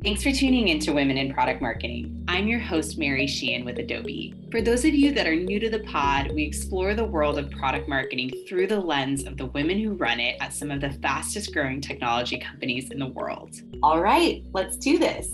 Thanks for tuning in to Women in Product Marketing. I'm your host, Mary Sheehan with Adobe. For those of you that are new to the pod, we explore the world of product marketing through the lens of the women who run it at some of the fastest growing technology companies in the world. All right, let's do this.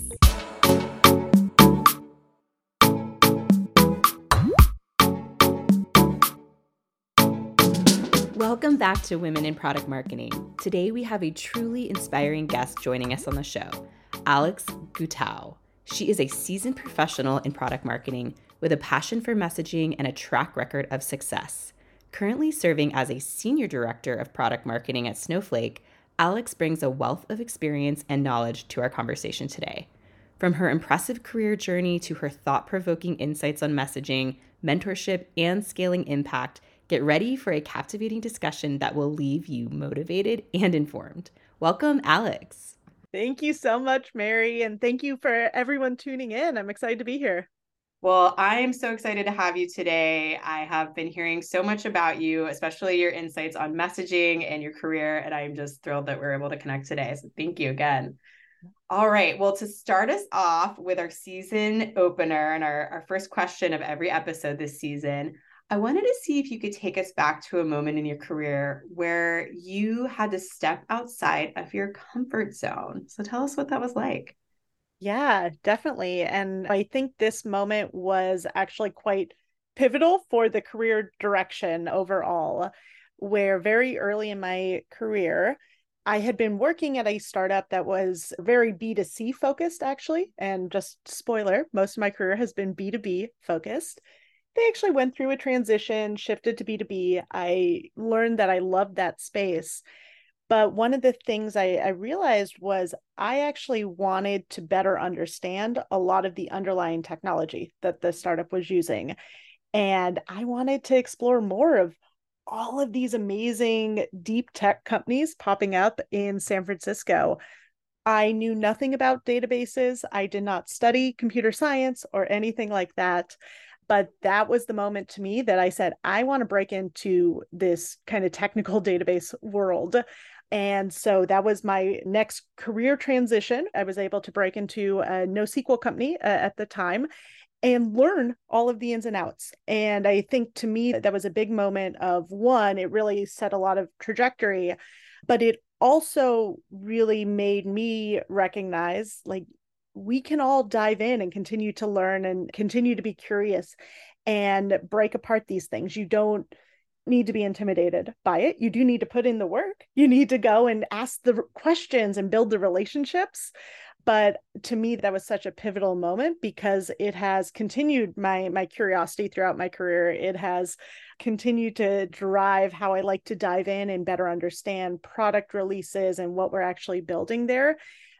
Welcome back to Women in Product Marketing. Today we have a truly inspiring guest joining us on the show, Alex Gutau. She is a seasoned professional in product marketing with a passion for messaging and a track record of success. Currently serving as a senior director of product marketing at Snowflake, Alex brings a wealth of experience and knowledge to our conversation today. From her impressive career journey to her thought-provoking insights on messaging, mentorship, and scaling impact, get ready for a captivating discussion that will leave you motivated and informed. Welcome, Alex. Thank you so much, Mary, and thank you for everyone tuning in. I'm excited to be here. Well, I'm so excited to have you today. I have been hearing so much about you, especially your insights on messaging and your career, and I'm just thrilled that we're able to connect today. So thank you again. All right. Well, to start us off with our season opener and our first question of every episode this season, I wanted to see if you could take us back to a moment in your career where you had to step outside of your comfort zone. So tell us what that was like. Yeah, definitely. And I think this moment was actually quite pivotal for the career direction overall, where very early in my career, I had been working at a startup that was very B2C focused, actually. And just spoiler, most of my career has been B2B focused. They actually went through a transition, shifted to B2B. I learned that I loved that space. But one of the things I realized was I actually wanted to better understand a lot of the underlying technology that the startup was using. And I wanted to explore more of all of these amazing deep tech companies popping up in San Francisco. I knew nothing about databases. I did not study computer science or anything like that. But that was the moment to me that I said, I want to break into this kind of technical database world. And so that was my next career transition. I was able to break into a NoSQL company at the time and learn all of the ins and outs. And I think to me, that was a big moment of one, it really set a lot of trajectory, but it also really made me recognize like we can all dive in and continue to learn and continue to be curious and break apart these things. You don't need to be intimidated by it. You do need to put in the work. You need to go and ask the questions and build the relationships. But to me, that was such a pivotal moment because it has continued my curiosity throughout my career. It has continued to drive how I like to dive in and better understand product releases and what we're actually building there.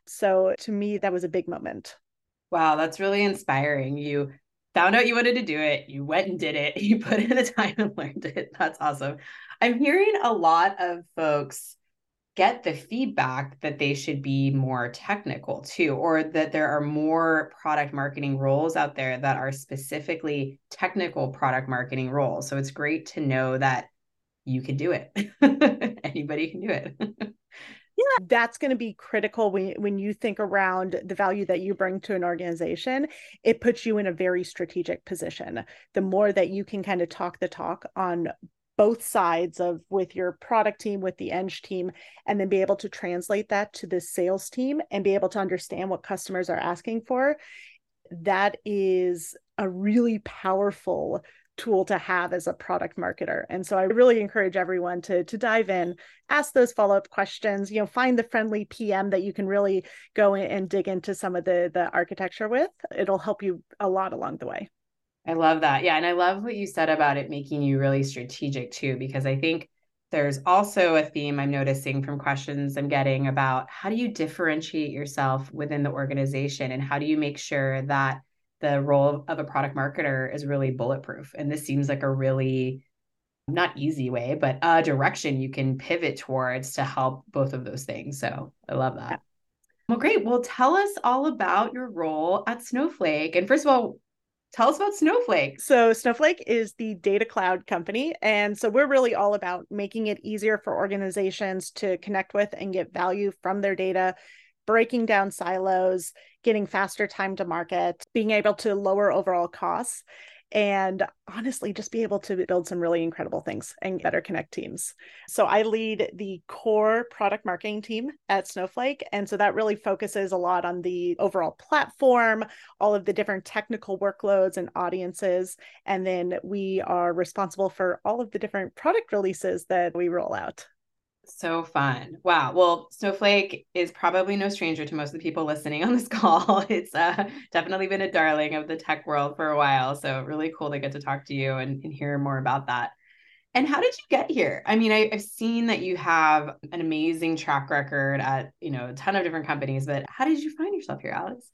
So to me, that was a big moment. Wow, that's really inspiring. You found out you wanted to do it, you went and did it, you put in the time and learned it. That's awesome. I'm hearing a lot of folks get the feedback that they should be more technical too, or that there are more product marketing roles out there that are specifically technical product marketing roles. So it's great to know that you can do it. Anybody can do it. Yeah, that's going to be critical when you think around the value that you bring to an organization. It puts you in a very strategic position. The more that you can kind of talk the talk on both sides of with your product team, with the eng team, and then be able to translate that to the sales team and be able to understand what customers are asking for, that is a really powerful tool to have as a product marketer. And so I really encourage everyone to dive in, ask those follow-up questions, find the friendly PM that you can really go in and dig into some of the architecture with. It'll help you a lot along the way. I love that. Yeah. And I love what you said about it making you really strategic too, because I think there's also a theme I'm noticing from questions I'm getting about how do you differentiate yourself within the organization and how do you make sure that the role of a product marketer is really bulletproof. And this seems like a really not easy way, but a direction you can pivot towards to help both of those things. So I love that. Well, great. Well, tell us all about your role at Snowflake. And first of all, tell us about Snowflake. So Snowflake is the data cloud company. And so we're really all about making it easier for organizations to connect with and get value from their data, breaking down silos, getting faster time to market, being able to lower overall costs, and honestly, just be able to build some really incredible things and better connect teams. So I lead the core product marketing team at Snowflake. And so that really focuses a lot on the overall platform, all of the different technical workloads and audiences. And then we are responsible for all of the different product releases that we roll out. So fun. Wow. Well, Snowflake is probably no stranger to most of the people listening on this call. It's definitely been a darling of the tech world for a while. So really cool to get to talk to you and hear more about that. And how did you get here? I mean, I've seen that you have an amazing track record at, a ton of different companies, but how did you find yourself here, Alex?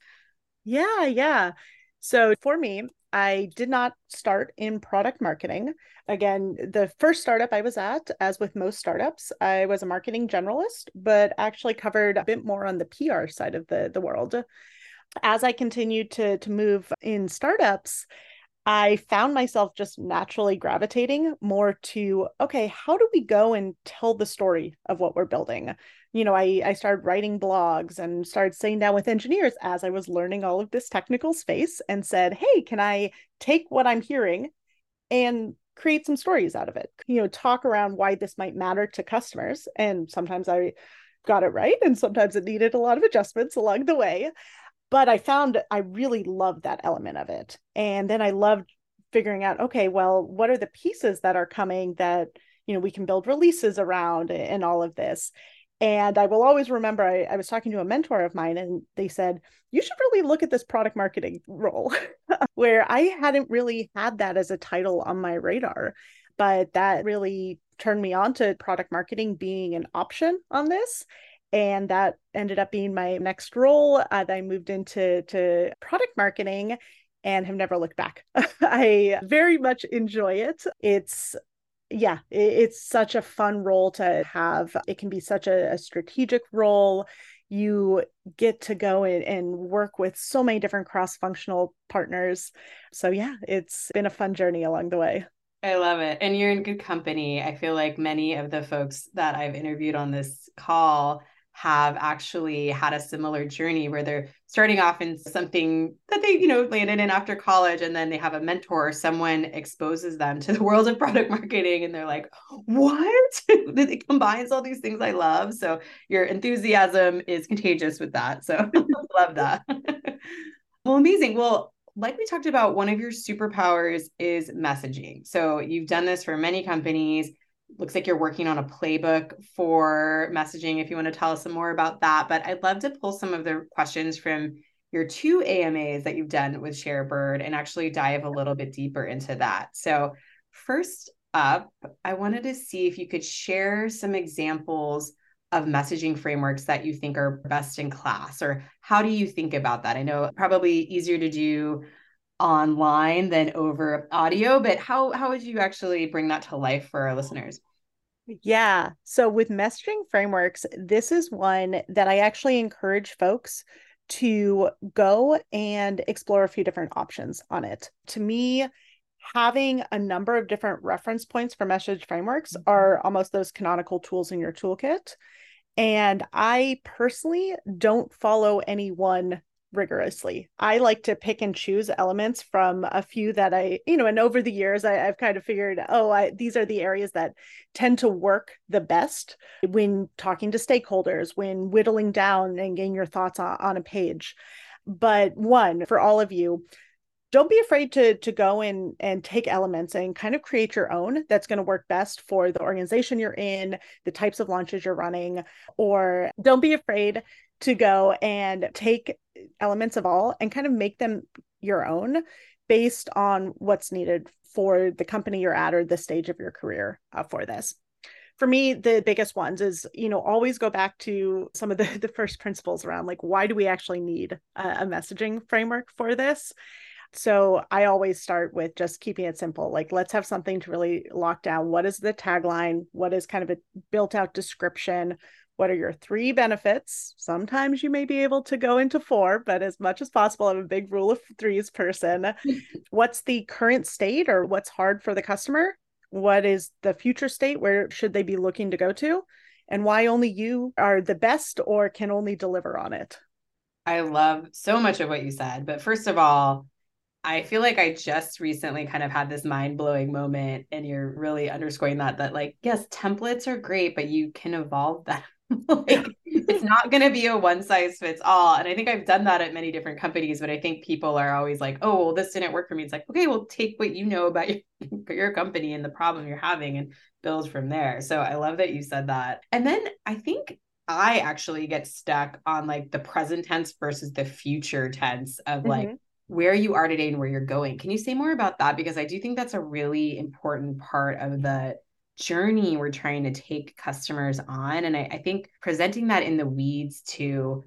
Yeah. So for me, I did not start in product marketing. Again, the first startup I was at, as with most startups, I was a marketing generalist, but actually covered a bit more on the PR side of the world. As I continued to move in startups, I found myself just naturally gravitating more to, okay, how do we go and tell the story of what we're building? I started writing blogs and started sitting down with engineers as I was learning all of this technical space and said, hey, can I take what I'm hearing and create some stories out of it? Talk around why this might matter to customers. And sometimes I got it right, and sometimes it needed a lot of adjustments along the way. But I found I really loved that element of it. And then I loved figuring out, okay, well, what are the pieces that are coming that, we can build releases around and all of this. And I will always remember I was talking to a mentor of mine, and they said, you should really look at this product marketing role, where I hadn't really had that as a title on my radar. But that really turned me on to product marketing being an option on this. And that ended up being my next role. I moved into product marketing and have never looked back. I very much enjoy it. It's such a fun role to have. It can be such a strategic role. You get to go and work with so many different cross-functional partners. So yeah, it's been a fun journey along the way. I love it. And you're in good company. I feel like many of the folks that I've interviewed on this call have actually had a similar journey where they're starting off in something that they, landed in after college, and then they have a mentor or someone exposes them to the world of product marketing, and they're like, what? It combines all these things I love. So your enthusiasm is contagious with that. So love that. Well, amazing. Well, like we talked about, one of your superpowers is messaging. So you've done this for many companies. Looks like you're working on a playbook for messaging, if you want to tell us some more about that. But I'd love to pull some of the questions from your 2 AMAs that you've done with ShareBird and actually dive a little bit deeper into that. So first up, I wanted to see if you could share some examples of messaging frameworks that you think are best in class, or how do you think about that? I know probably easier to do online than over audio, but how would you actually bring that to life for our listeners? Yeah. So with messaging frameworks, this is one that I actually encourage folks to go and explore a few different options on it. To me, having a number of different reference points for message frameworks are almost those canonical tools in your toolkit. And I personally don't follow any one rigorously. I like to pick and choose elements from a few that and over the years, I've kind of figured, these are the areas that tend to work the best when talking to stakeholders, when whittling down and getting your thoughts on a page. But one, for all of you, don't be afraid to go in and take elements and kind of create your own that's going to work best for the organization you're in, the types of launches you're running, or don't be afraid to go and take elements of all and kind of make them your own based on what's needed for the company you're at or the stage of your career for this. For me, the biggest ones is, always go back to some of the first principles around, like, why do we actually need a messaging framework for this? So I always start with just keeping it simple. Like, let's have something to really lock down. What is the tagline? What is kind of a built out description? What are your 3 benefits? Sometimes you may be able to go into 4, but as much as possible, I'm a big rule of 3s person. What's the current state, or what's hard for the customer? What is the future state? Where should they be looking to go to? And why only you are the best or can only deliver on it? I love so much of what you said. But first of all, I feel like I just recently kind of had this mind-blowing moment, and you're really underscoring that like, yes, templates are great, but you can evolve them. Like, it's not going to be a one size fits all. And I think I've done that at many different companies, but I think people are always like, oh, well, this didn't work for me. It's like, okay, well, take what you know about your company and the problem you're having and build from there. So I love that you said that. And then I think I actually get stuck on like the present tense versus the future tense of like, Mm-hmm. where you are today and where you're going. Can you say more about that? Because I do think that's a really important part of the journey we're trying to take customers on. And I think presenting that in the weeds to,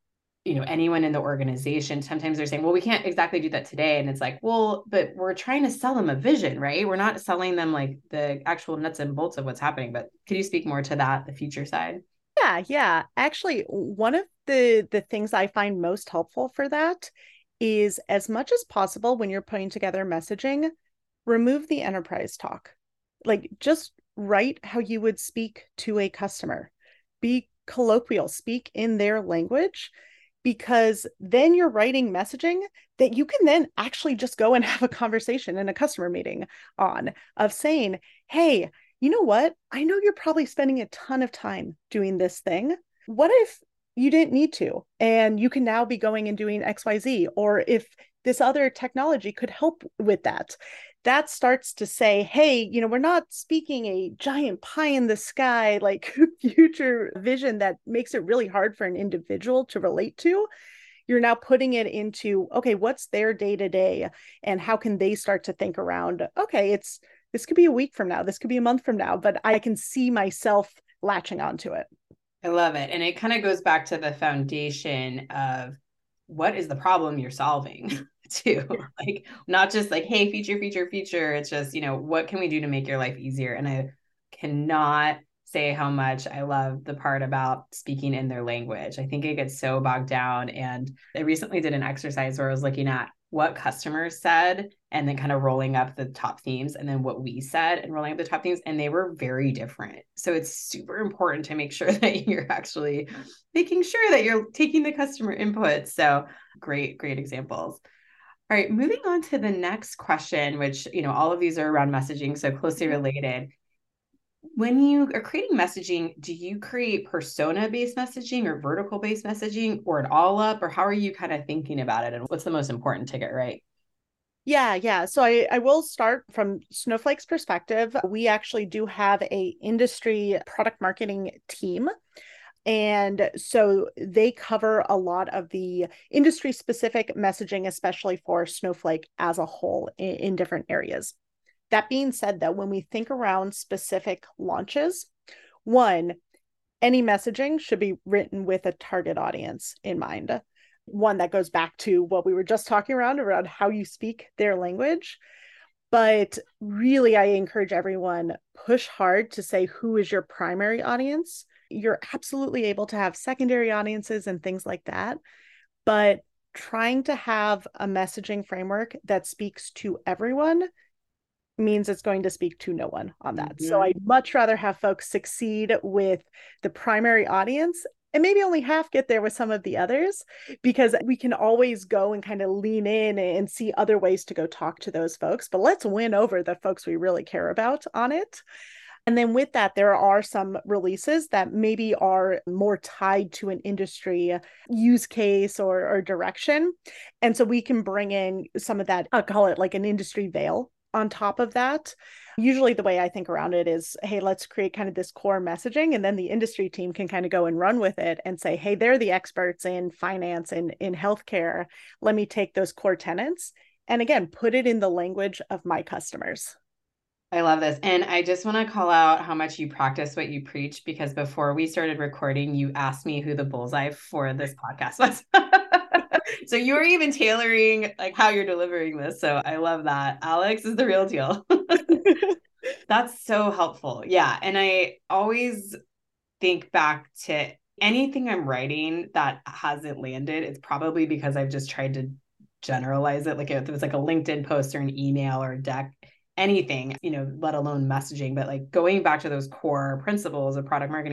anyone in the organization, sometimes they're saying, well, we can't exactly do that today. And it's like, well, but we're trying to sell them a vision, right? We're not selling them like the actual nuts and bolts of what's happening. But could you speak more to that, the future side? Yeah. Actually, one of the things I find most helpful for that is, as much as possible when you're putting together messaging, remove the enterprise talk. Like, just write how you would speak to a customer. Be colloquial, speak in their language, because then you're writing messaging that you can then actually just go and have a conversation in a customer meeting on, of saying, hey, you know what? I know you're probably spending a ton of time doing this thing. What if you didn't need to? And you can now be going and doing XYZ, or if this other technology could help with that. That starts to say, hey, we're not speaking a giant pie in the sky, like future vision that makes it really hard for an individual to relate to. You're now putting it into, okay, what's their day to day, and how can they start to think around, okay, this could be a week from now, this could be a month from now, but I can see myself latching onto it. I love it. And it kind of goes back to the foundation of what is the problem you're solving too. Like, not just like, hey, feature, feature, feature. It's just, what can we do to make your life easier? And I cannot say how much I love the part about speaking in their language. I think it gets so bogged down. And I recently did an exercise where I was looking at what customers said and then kind of rolling up the top themes, and then what we said and rolling up the top themes, and they were very different. So it's super important to make sure that you're actually making sure that you're taking the customer input. So great examples. All right, moving on to the next question, which, all of these are around messaging, so closely related. When you are creating messaging, do you create persona-based messaging or vertical-based messaging, or it all up, or how are you kind of thinking about it, and what's the most important to get right? Yeah. So I will start from Snowflake's perspective. We actually do have a industry product marketing team. And so they cover a lot of the industry specific messaging, especially for Snowflake as a whole in different areas. That being said, though, when we think around specific launches, one, any messaging should be written with a target audience in mind. One that goes back to what we were just talking around how you speak their language. But really, I encourage everyone, push hard to say who is your primary audience. You're absolutely able to have secondary audiences and things like that. But trying to have a messaging framework that speaks to everyone means it's going to speak to no one on that. So I'd much rather have folks succeed with the primary audience and maybe only half get there with some of the others, because we can always go and kind of lean in and see other ways to go talk to those folks. But let's win over the folks we really care about on it. And then with that, there are some releases that maybe are more tied to an industry use case or direction. And so we can bring in some of that, I'll call it like an industry veil on top of that. Usually the way I think around it is, hey, let's create kind of this core messaging, and then the industry team can kind of go and run with it and say, hey, they're the experts in finance and in healthcare. Let me take those core tenets and again, put it in the language of my customers. I love this. And I just want to call out how much you practice what you preach, because before we started recording, you asked me who the bullseye for this podcast was. So you were even tailoring like how you're delivering this. So I love that. Alex is the real deal. That's so helpful. Yeah. And I always think back to anything I'm writing that hasn't landed. It's probably because I've just tried to generalize it. Like if it was like a LinkedIn post or an email or a deck, anything, let alone messaging. But like going back to those core principles of product marketing,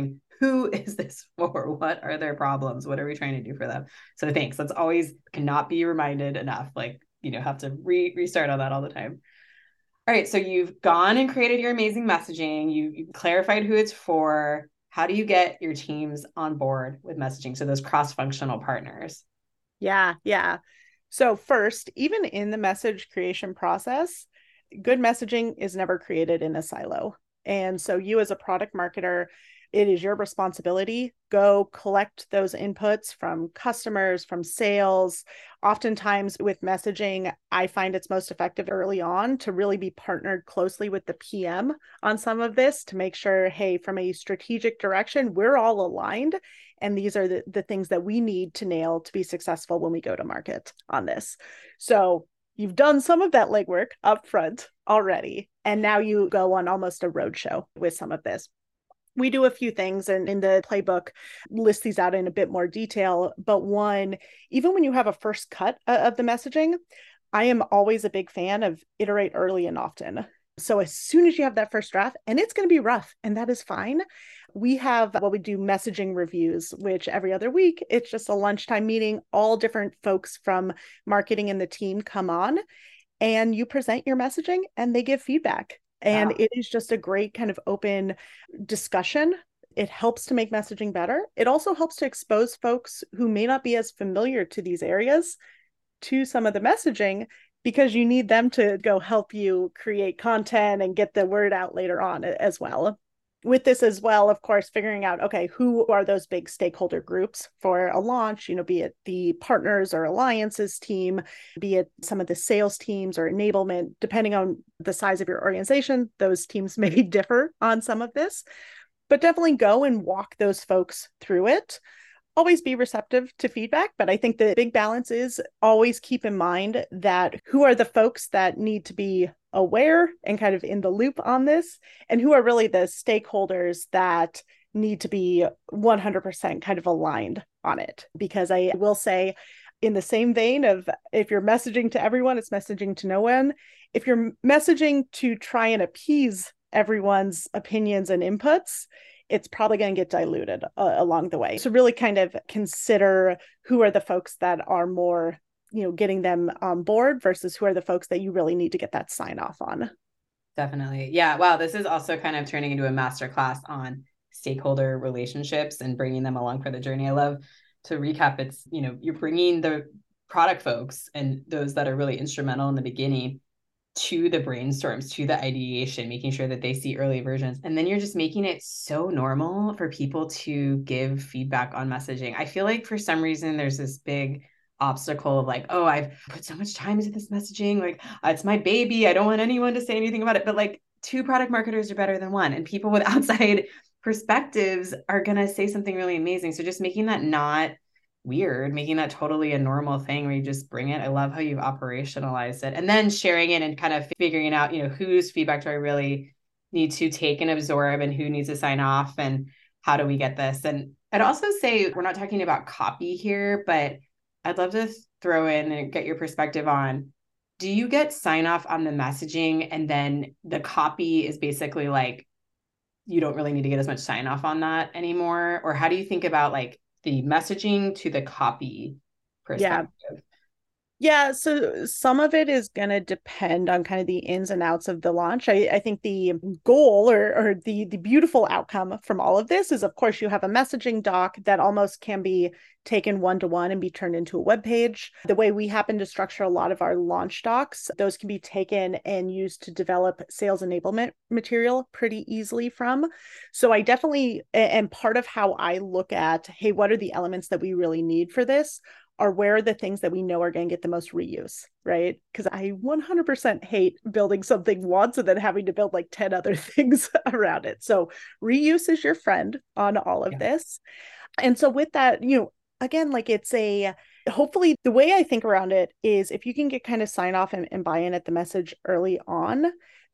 who is this for? What are their problems? What are we trying to do for them? So thanks. That's always cannot be reminded enough. Like, have to restart on that all the time. All right. So you've gone and created your amazing messaging. You've clarified who it's for. How do you get your teams on board with messaging? So those cross-functional partners. Yeah, yeah. So first, even in the message creation process, good messaging is never created in a silo. And so you as a product marketer, it is your responsibility. Go collect those inputs from customers, from sales. Oftentimes with messaging, I find it's most effective early on to really be partnered closely with the PM on some of this to make sure, hey, from a strategic direction, we're all aligned. And these are the things that we need to nail to be successful when we go to market on this. So you've done some of that legwork up front already. And now you go on almost a roadshow with some of this. We do a few things, and in the playbook list these out in a bit more detail. But one, even when you have a first cut of the messaging, I am always a big fan of iterate early and often. So as soon as you have that first draft, and it's going to be rough, and that is fine. We have what we do messaging reviews, which every other week, it's just a lunchtime meeting. All different folks from marketing and the team come on, and you present your messaging and they give feedback. And Wow. it is just a great kind of open discussion. It helps to make messaging better. It also helps to expose folks who may not be as familiar to these areas to some of the messaging, because you need them to go help you create content and get the word out later on as well. With this as well, of course, figuring out, okay, who are those big stakeholder groups for a launch, be it the partners or alliances team, be it some of the sales teams or enablement, depending on the size of your organization, those teams may differ on some of this, but definitely go and walk those folks through it. Always be receptive to feedback, but I think the big balance is always keep in mind that who are the folks that need to be aware and kind of in the loop on this, and who are really the stakeholders that need to be 100% kind of aligned on it. Because I will say, in the same vein of if you're messaging to everyone, it's messaging to no one. If you're messaging to try and appease everyone's opinions and inputs, it's probably going to get diluted along the way. So really kind of consider who are the folks that are more, getting them on board versus who are the folks that you really need to get that sign off on. Definitely. Yeah. Wow. This is also kind of turning into a masterclass on stakeholder relationships and bringing them along for the journey. I love to recap. It's, you're bringing the product folks and those that are really instrumental in the beginning to the brainstorms, to the ideation, making sure that they see early versions. And then you're just making it so normal for people to give feedback on messaging. I feel like for some reason there's this big obstacle of like, oh, I've put so much time into this messaging. Like, it's my baby. I don't want anyone to say anything about it. But like, two product marketers are better than one. And people with outside perspectives are going to say something really amazing. So just making that not weird, making that totally a normal thing where you just bring it. I love how you've operationalized it, and then sharing it and kind of figuring out, whose feedback do I really need to take and absorb, and who needs to sign off, and how do we get this? And I'd also say we're not talking about copy here, but I'd love to throw in and get your perspective on, do you get sign off on the messaging and then the copy is basically like, you don't really need to get as much sign off on that anymore? Or how do you think about like the messaging to the copy perspective? Yeah, so some of it is going to depend on kind of the ins and outs of the launch. I think the goal or the beautiful outcome from all of this is, of course, you have a messaging doc that almost can be taken one-to-one and be turned into a web page. The way we happen to structure a lot of our launch docs, those can be taken and used to develop sales enablement material pretty easily from. So I definitely, and part of how I look at, hey, what are the elements that we really need for this? Are where are the things that we know are going to get the most reuse, right? Because I 100% hate building something once and then having to build like 10 other things around it. So reuse is your friend on all of this. And so with that, again, like hopefully the way I think around it is if you can get kind of sign off and buy in at the message early on,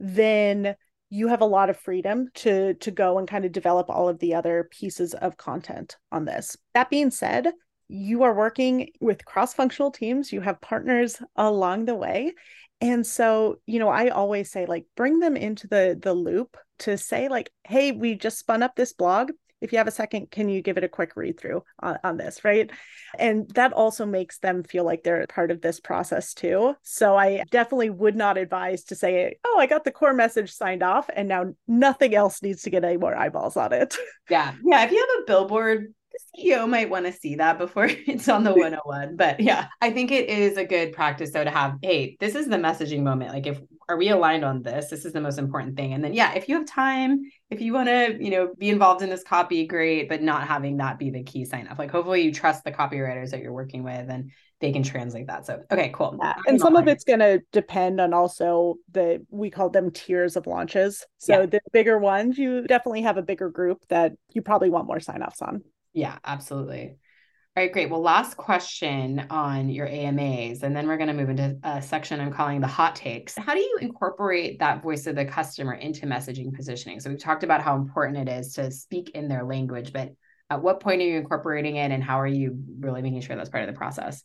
then you have a lot of freedom to go and kind of develop all of the other pieces of content on this. That being said, you are working with cross-functional teams, you have partners along the way. And so, I always say, like, bring them into the loop to say, like, hey, we just spun up this blog. if you have a second, can you give it a quick read through on this, right? And that also makes them feel like they're part of this process too. So I definitely would not advise to say, oh, I got the core message signed off and now nothing else needs to get any more eyeballs on it. Yeah. Yeah. If you have a billboard, the CEO might want to see that before it's on the 101. But yeah, I think it is a good practice though to have, hey, this is the messaging moment. Like if are we aligned on this? This is the most important thing. And then yeah, if you have time, if you want to, be involved in this copy, great, but not having that be the key sign off. Like hopefully you trust the copywriters that you're working with and they can translate that. So okay, cool. Yeah. And some of it's going to depend on also we call them tiers of launches. So the bigger ones, you definitely have a bigger group that you probably want more sign-offs on. Yeah, absolutely. All right, great. Well, last question on your AMAs, and then we're going to move into a section I'm calling the hot takes. How do you incorporate that voice of the customer into messaging positioning? So we've talked about how important it is to speak in their language, but at what point are you incorporating it and how are you really making sure that's part of the process?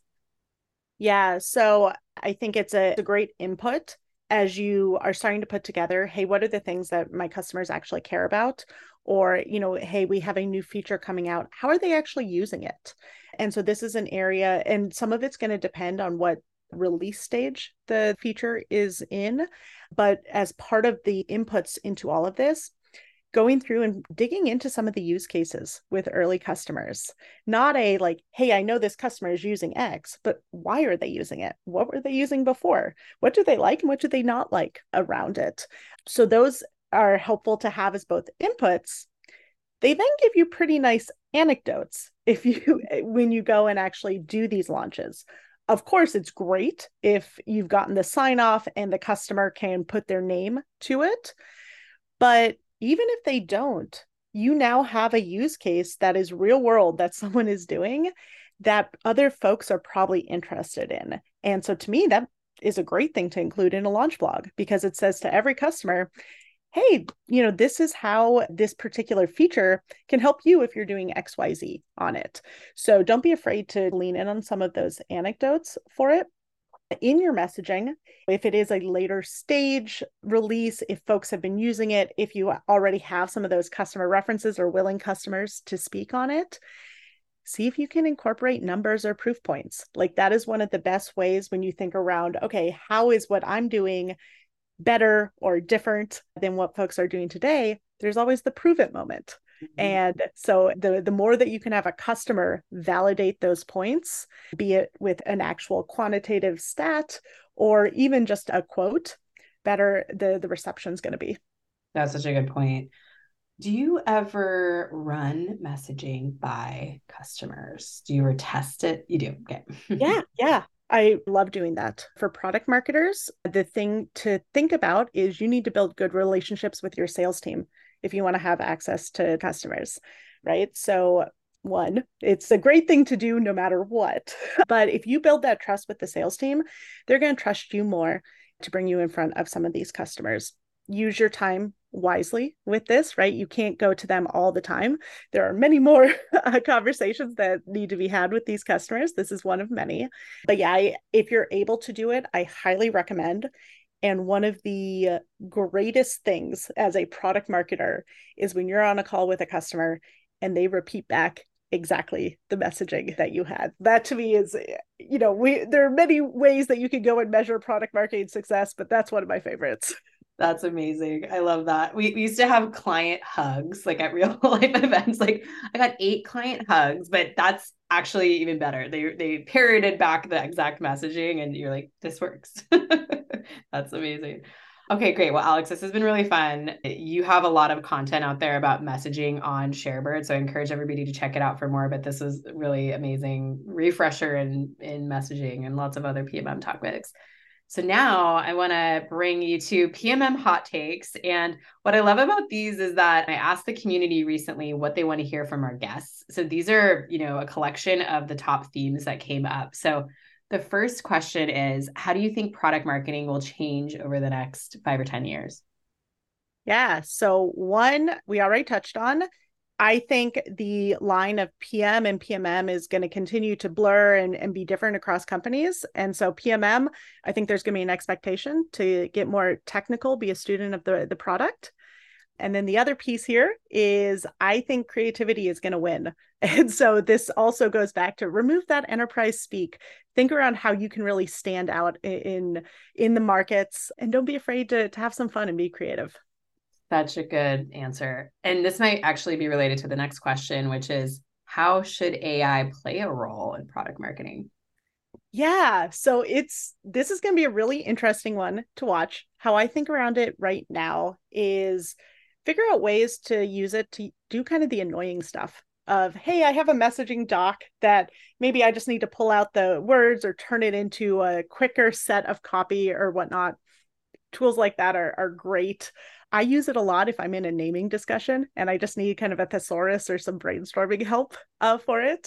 Yeah, so I think it's a great input as you are starting to put together, hey, what are the things that my customers actually care about? Or, hey, we have a new feature coming out. How are they actually using it? And so this is an area, and some of it's going to depend on what release stage the feature is in. But as part of the inputs into all of this, going through and digging into some of the use cases with early customers. Not a like, hey, I know this customer is using X, but why are they using it? What were they using before? What do they like and what do they not like around it? So those are helpful to have as both inputs. They then give you pretty nice anecdotes when you go and actually do these launches. Of course, it's great if you've gotten the sign off and the customer can put their name to it. But even if they don't, you now have a use case that is real world that someone is doing that other folks are probably interested in. And so to me, that is a great thing to include in a launch blog because it says to every customer, hey, this is how this particular feature can help you if you're doing XYZ on it. So don't be afraid to lean in on some of those anecdotes for it in your messaging. If it is a later stage release, if folks have been using it, if you already have some of those customer references or willing customers to speak on it, see if you can incorporate numbers or proof points. Like that is one of the best ways when you think around, okay, how is what I'm doing better or different than what folks are doing today? There's always the prove it moment. And so the more that you can have a customer validate those points, be it with an actual quantitative stat or even just a quote, better the reception is going to be. That's such a good point. Do you ever run messaging by customers? Do you ever test it? You do. Okay. Yeah. I love doing that. For product marketers, the thing to think about is you need to build good relationships with your sales team if you want to have access to customers, right? So one, it's a great thing to do no matter what. But if you build that trust with the sales team, they're going to trust you more to bring you in front of some of these customers. Use your time wisely with this, right? You can't go to them all the time. There are many more conversations that need to be had with these customers. This is one of many. But yeah, if you're able to do it, I highly recommend. And one of the greatest things as a product marketer is when you're on a call with a customer and they repeat back exactly the messaging that you had. That to me is, there are many ways that you can go and measure product marketing success, but that's one of my favorites. That's amazing. I love that. We used to have client hugs like at real life events. Like I got 8 client hugs, but that's actually even better. They parroted back the exact messaging and you're like, this works. That's amazing. Okay, great. Well, Alex, this has been really fun. You have a lot of content out there about messaging on ShareBird, so I encourage everybody to check it out for more. But this was really amazing refresher in messaging and lots of other PMM topics. So now I want to bring you to PMM hot takes. And what I love about these is that I asked the community recently what they want to hear from our guests. So these are, a collection of the top themes that came up. So the first question is, how do you think product marketing will change over the next 5 or 10 years? Yeah. So one, we already touched on. I think the line of PM and PMM is going to continue to blur and be different across companies. And so PMM, I think there's going to be an expectation to get more technical, be a student of the product. And then the other piece here is I think creativity is going to win. And so this also goes back to remove that enterprise speak. Think around how you can really stand out in the markets, and don't be afraid to have some fun and be creative. Such a good answer. And this might actually be related to the next question, which is how should AI play a role in product marketing? Yeah, so this is going to be a really interesting one to watch. How I think around it right now is figure out ways to use it to do kind of the annoying stuff of, hey, I have a messaging doc that maybe I just need to pull out the words or turn it into a quicker set of copy or whatnot. Tools like that are great. I use it a lot if I'm in a naming discussion and I just need kind of a thesaurus or some brainstorming help for it.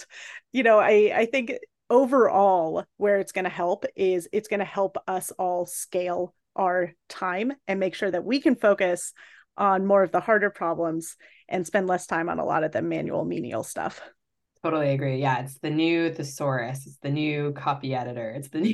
I think overall where it's going to help is it's going to help us all scale our time and make sure that we can focus on more of the harder problems and spend less time on a lot of the manual menial stuff. Totally agree. Yeah, it's the new thesaurus. It's the new copy editor. It's the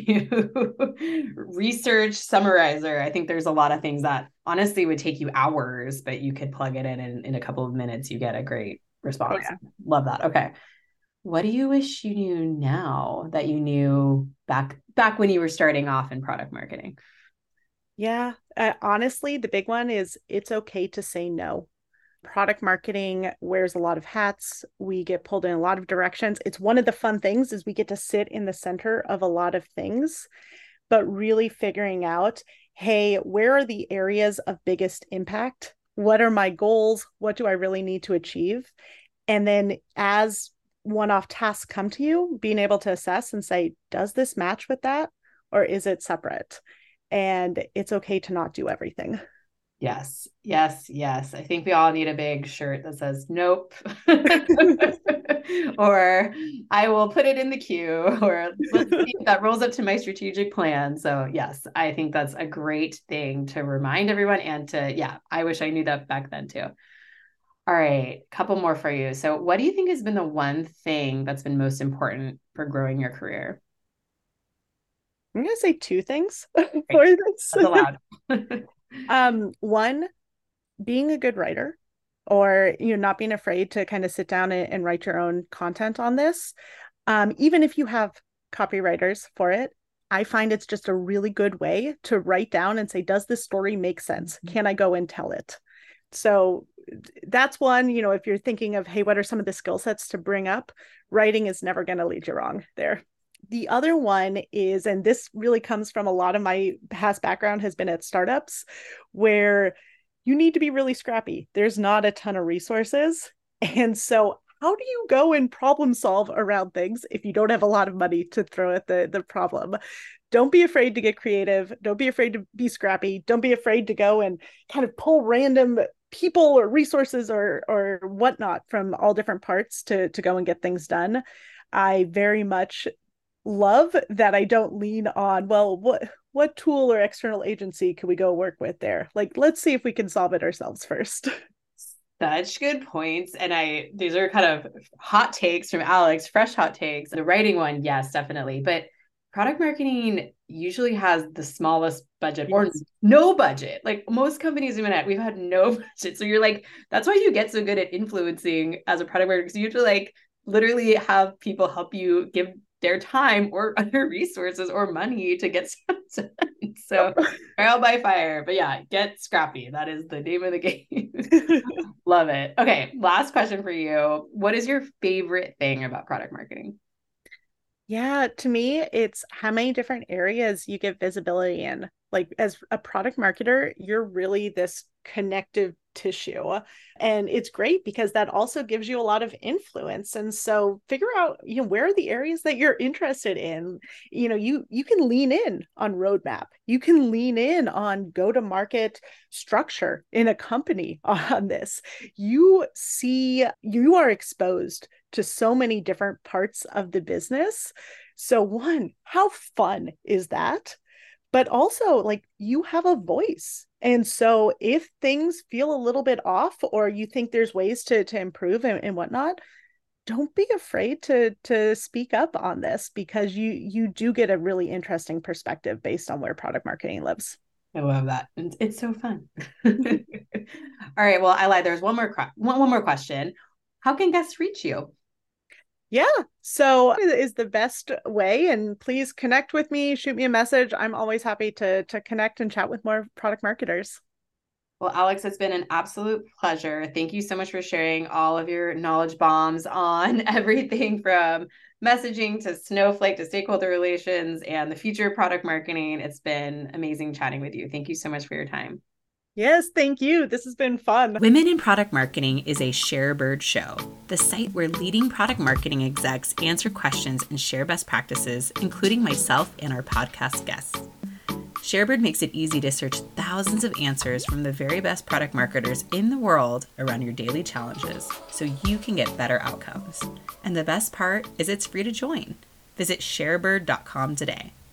new research summarizer. I think there's a lot of things that honestly would take you hours, but you could plug it in a couple of minutes. You get a great Oh response. yeah. Love that. Okay. What do you wish you knew now that you knew back when you were starting off in product marketing? Yeah, honestly, the big one is it's okay to say no. Product marketing wears a lot of hats. We get pulled in a lot of directions. It's one of the fun things is we get to sit in the center of a lot of things, but really figuring out, hey, where are the areas of biggest impact? What are my goals? What do I really need to achieve? And then as one-off tasks come to you, being able to assess and say, does this match with that or is it separate? And it's okay to not do everything. Yes, yes, yes. I think we all need a big shirt that says nope. Or I will put it in the queue, or let's see if that rolls up to my strategic plan. So, yes, I think that's a great thing to remind everyone and yeah, I wish I knew that back then too. All right, couple more for you. So, what do you think has been the one thing that's been most important for growing your career? I'm going to say two things for Great. this. That's allowed. One, being a good writer, or not being afraid to kind of sit down and write your own content on this. Even if you have copywriters for it, I find it's just a really good way to write down and say, does this story make sense? Can I go and tell it? So that's one, if you're thinking of, hey, what are some of the skill sets to bring up? Writing is never going to lead you wrong there. The other one is, and this really comes from a lot of my past background has been at startups where you need to be really scrappy. There's not a ton of resources. And so how do you go and problem solve around things if you don't have a lot of money to throw at the problem? Don't be afraid to get creative. Don't be afraid to be scrappy. Don't be afraid to go and kind of pull random people or resources or whatnot from all different parts to go and get things done. I very much love that I don't lean on, well, what tool or external agency can we go work with there? Like, let's see if we can solve it ourselves first. Such good points. And these are kind of hot takes from Alex, fresh hot takes. The writing one, yes, definitely. But product marketing usually has the smallest budget or no budget. Like most companies we've had no budget. So you're like, that's why you get so good at influencing as a product marketer, because you have to like literally have people help you give their time or other resources or money to get stuff done. So trial by fire. But yeah, get scrappy. That is the name of the game. Love it. Okay, last question for you. What is your favorite thing about product marketing? Yeah, to me, it's how many different areas you get visibility in. Like, as a product marketer, you're really this connective tissue. And it's great because that also gives you a lot of influence. And so figure out, where are the areas that you're interested in? You can lean in on roadmap. You can lean in on go-to-market structure in a company on this. You are exposed to so many different parts of the business. So one, how fun is that? But also like you have a voice. And so if things feel a little bit off or you think there's ways to improve and whatnot, don't be afraid to speak up on this because you do get a really interesting perspective based on where product marketing lives. I love that. It's so fun. All right. Well, I lied. There's one more question. How can guests reach you? Yeah. So is the best way. And please connect with me, shoot me a message. I'm always happy to connect and chat with more product marketers. Well, Alex, it's been an absolute pleasure. Thank you so much for sharing all of your knowledge bombs on everything from messaging to Snowflake to stakeholder relations and the future of product marketing. It's been amazing chatting with you. Thank you so much for your time. Yes, thank you. This has been fun. Women in Product Marketing is a ShareBird show, the site where leading product marketing execs answer questions and share best practices, including myself and our podcast guests. ShareBird makes it easy to search thousands of answers from the very best product marketers in the world around your daily challenges so you can get better outcomes. And the best part is it's free to join. Visit sharebird.com today.